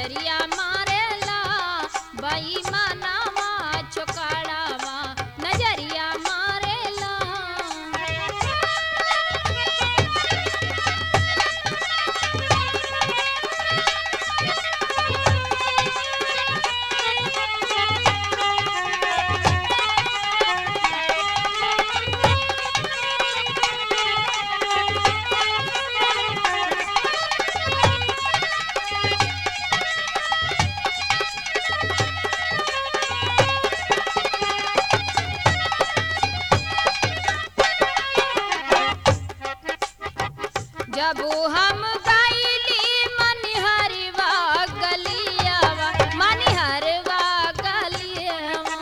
नजरिया मारेला बेईमानवा छोकरावा नजरिया मारेला। जब हम गईली मनिहरवा गलियावा मनिहरवा गलियावा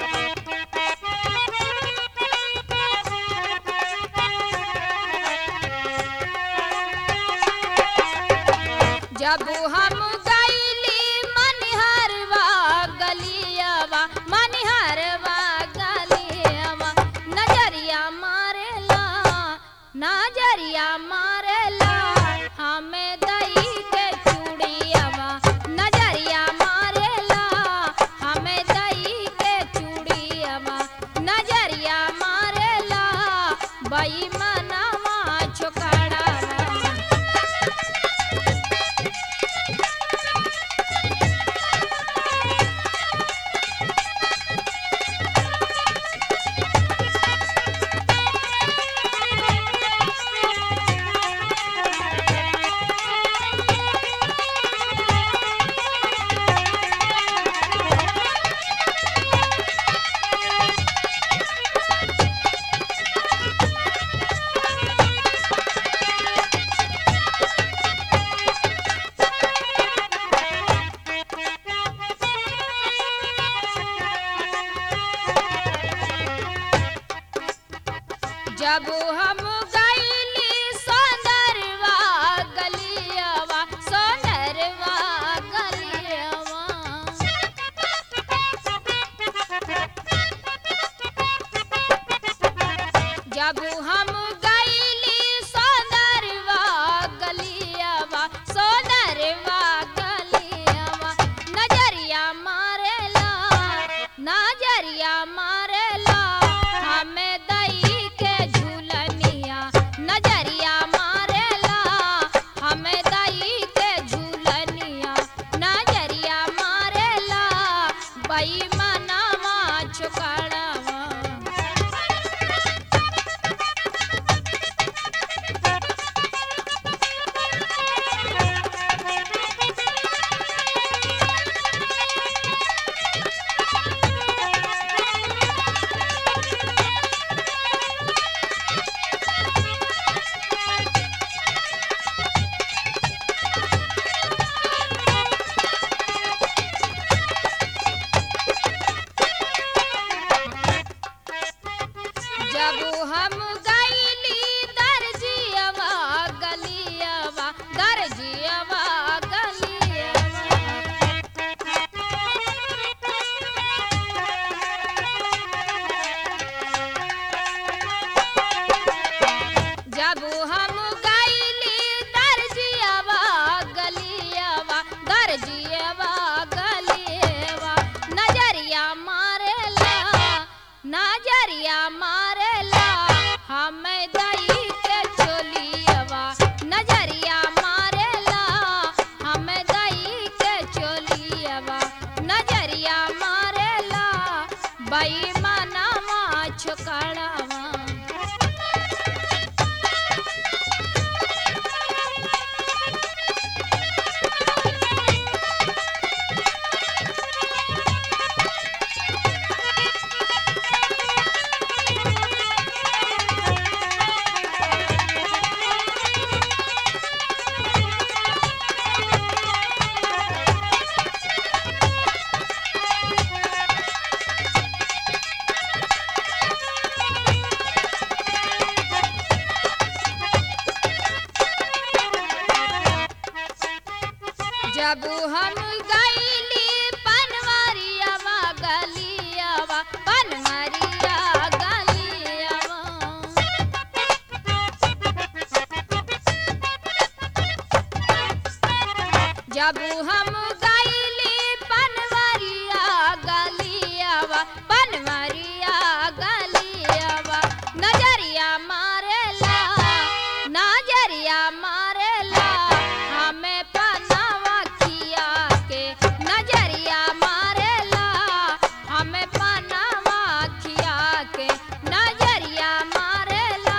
जब हम गईली मनिहरवा गलियावा मनिहरवा गलियावा नजरिया मारेला नजरिया मारेला हमें दई के चूड़ियावा नजरिया मारेला हमें दई के चूड़ियावा नजरिया मारेला बेईमानवा छोकरावा। जब हम गईली सोनरवा गलियावा सोनरवा गलियावा जब हम गईली सोनरवा गलियावा सोनरवा गलियावा नजरिया मारेला नजरिया मारेला हमें दई के झूलनिया नजरिया मारेला हमें दई के झूलनिया नजरिया मारेला बेईमानवा छोकरावा। जब हम गईली दर्जियावा गलियावा दर्जियावा गलियावा जब हम गईली दर्जियावा गलियावा दर्जियावा गलियावा नजरिया मारेला नजरिया मारेला हमें दई के चोलियावा नजरिया मारेला हमें दई के चोलियावा नजरिया मारेला बेईमानवा छोकरावा। जब हम गईली पनवरियावा गलियावा पनवरिया गलियावा जब हम गईली पनवरिया गलियावा पनवरिया गलियावा नजरिया मारेला नजरिया मारेला हमें पनावा खिया के नजरिया मारेला हमें पनावा खिया के नजरिया मारेला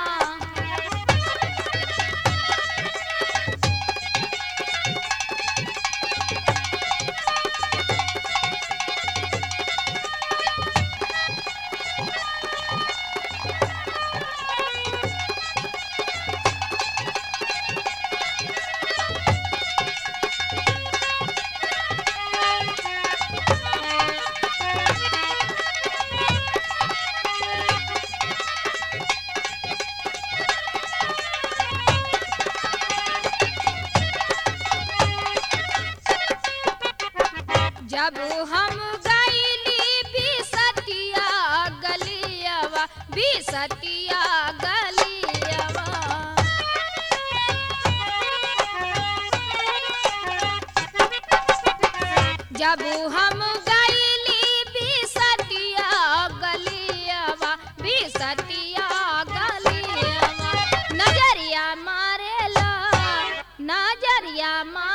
जब हम गईली बिसटिया गलियावा बिसटिया गलियावा जब हम गईली बिसटिया गलियावा बिसटिया गलियावा नजरिया मारेला नजरिया